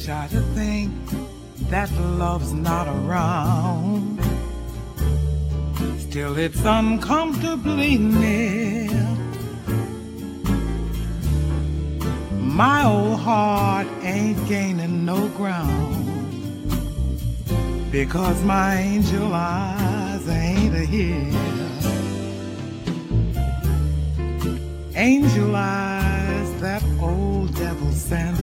Try to think that love's not around. Still it's uncomfortably near. My old heart ain't gaining no ground, because my angel eyes ain't here. Angel eyes that old devil sent